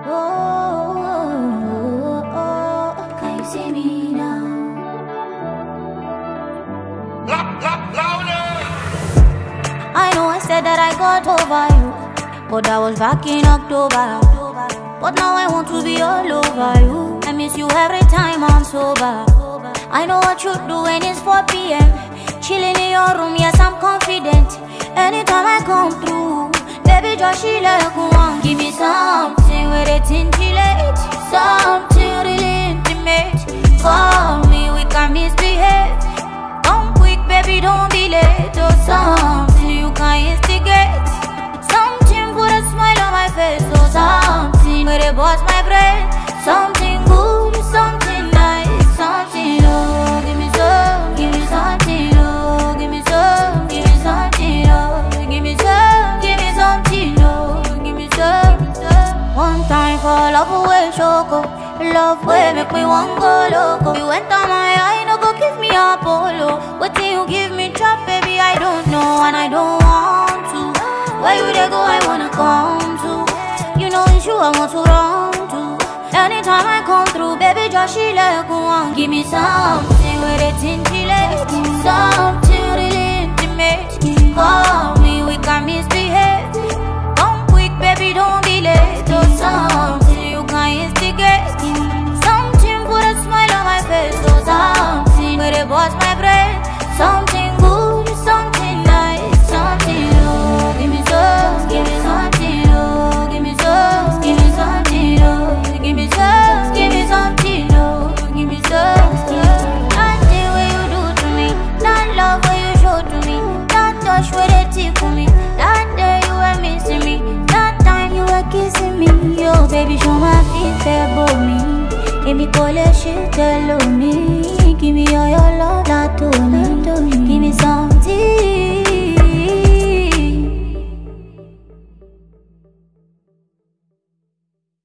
Can you see me now? I know I said that I got over you, but that was back in October. But now I want to be all over you. I miss you every time I'm sober. I know what you do when it's 4 p.m. Chilling in your room, yes, I'm confident. Anytime I come through, baby, just she like one. Give me something with it intellect, something really intimate. Call me, we can misbehave. Come quick, baby, don't be late. Or something you can instigate. Something put a smile on my face. Or something where they bust my brain. Something good, something nice, something oh. Give me some, give me something oh. Give me some, give me something oh. Give me some, give me something oh. Give me some. One time for love away, choco. Love way make me one go loco. You went on my eye, no go give me a polo. What till you give me trap, baby, I don't know and I don't want to. Where you they go, I wanna come to. You know it's you I want to run to. Anytime I come through, baby, just she like one. Give me something with it intellect, something really intimate. Call me, we can misbehave. Come quick, baby, don't be late. Or something you can instigate. Something put a smile on my face. Or something where they bust my brain. Something good, something nice, something oh. Give me some, give me something oh. Give me some, give me something oh. Give me some, give me something oh. Give me some. That thing what you do to me, that love what you show to me, that touch where they tickle me, that day you were missing me, that time you were kissing me. Yo baby, show my feet above me. Give me call a shit, tell me. Give me all your love, that to me.